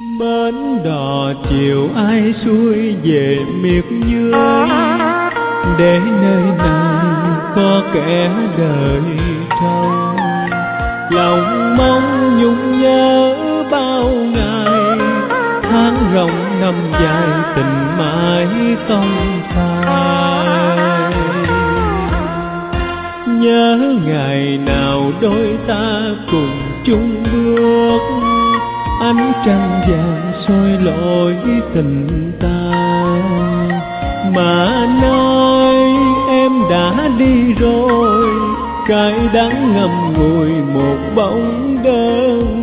Bến đò chiều ai xuôi về miệt dương, để nơi này có kẻ đời trông. Lòng mong nhung nhớ bao ngày, tháng rộng năm dài tình mãi không phai. Nhớ ngày nào đôi ta cùng chung bước, ánh trăng vàng soi lối tình ta. Mà nay em đã đi rồi, cay đắng ngậm ngùi một bóng đơn